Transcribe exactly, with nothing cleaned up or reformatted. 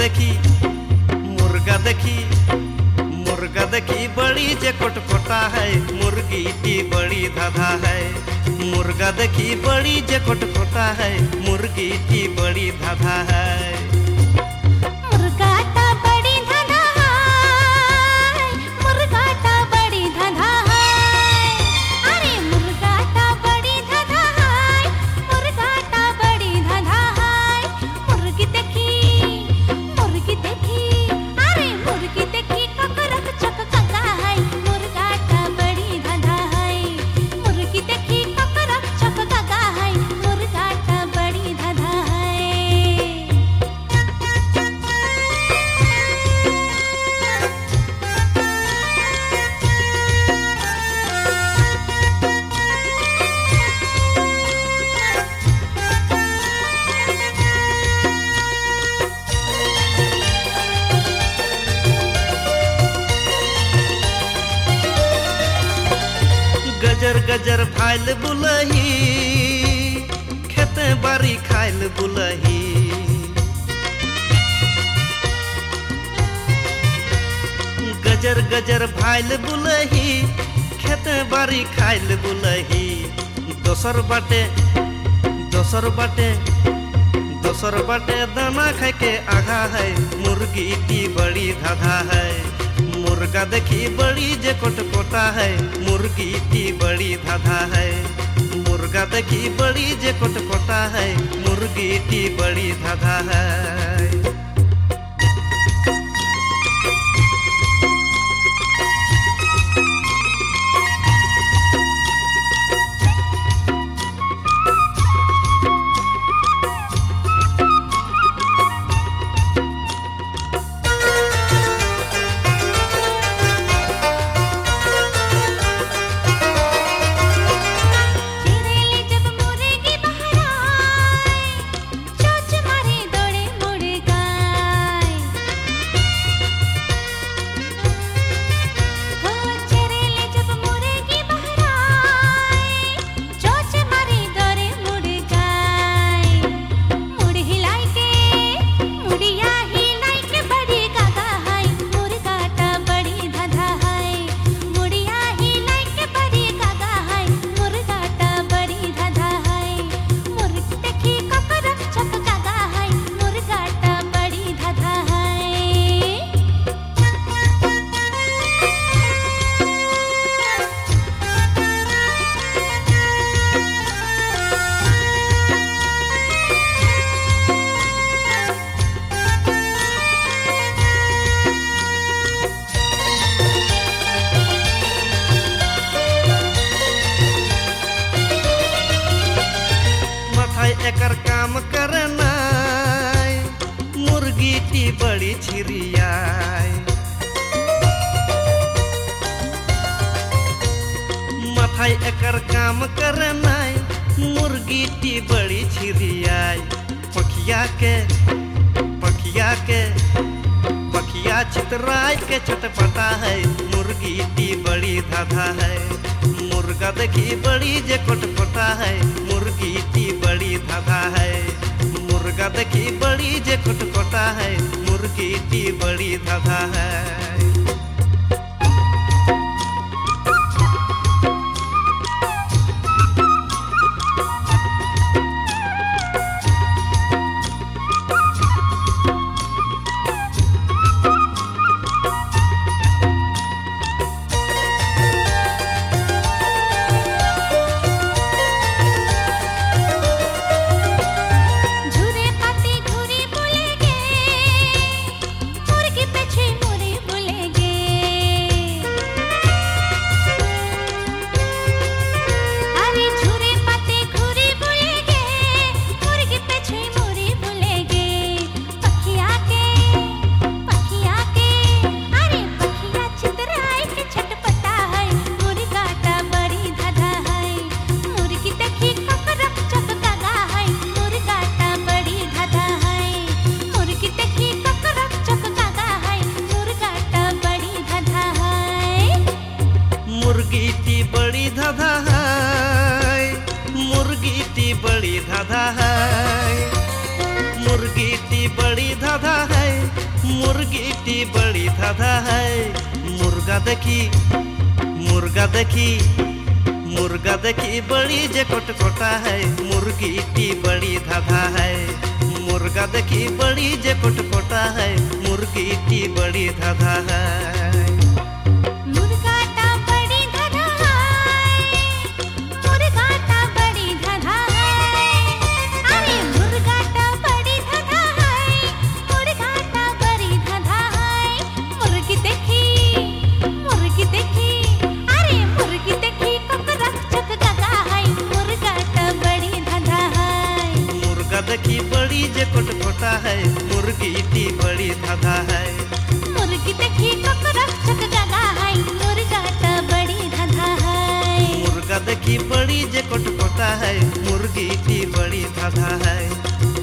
देखी मुर्गा देखी मुर्गा देखी बड़ी जे कोटकोटा है, मुर्गी की बड़ी धाधा है। मुर्गा देखी बड़ी जे कोटकोटा है, मुर्गी की बड़ी धाधा है। गजर गजर भाइल बुलही, खेते बारी खाइल बुलही। गजर गजर भाइल बुलही, खेते बारी खाइल बुलही। दोसर बाटे दोसर बाटे दोसर बाटे दाना खाए के आघा है, मुर्गी की बड़ी धाधा है। मुर्गा देखी बड़ी जे कोटकोटा है, मुर्गी की बड़ी धाधा है। मुर्गा देखी बड़ी जे कोटकोटा है, मुर्गी की बड़ी धाधा है। एकर काम करना मुर्गी की बड़ी छिरियाई। माथाई एकर काम करना मुर्गी की बड़ी छिरियाई। पखिया के पखिया के पखिया चितराई के चटपटा है, मुर्गी की बड़ी धाधा है। मुर्गा देखी बड़ी जे कोटकोटा है, मुर्गी की बड़ी धाधा है। मुर्गा देखी बड़ी जे कोटकोटा है, मुर्गी की बड़ी धाधा है। मुर्गी की बड़ी धाधा है, मुर्गी की बड़ी धाधा है, मुर्गी की बड़ी धाधा है। बड़ी धाधा है। मुर्गा देखी मुर्गा देखी मुर्गा देखी बड़ी जे कोटकोटा है। मुर्गी टी बड़ी धाधा है। मुर्गा देखी बड़ी जे कोटकोटा है। मुर्गी टी बड़ी धाधा है। देखी बड़ी जे कोटकोटा है। मुर्गी टी बड़ी धाधा है। मुर्गी देखी ककरक्षक गगा है। मुर्गा टा बड़ी धाधा है। मुर्गा देखी बड़ी जे कोटकोटा है। मुर्गी टी बड़ी धाधा है।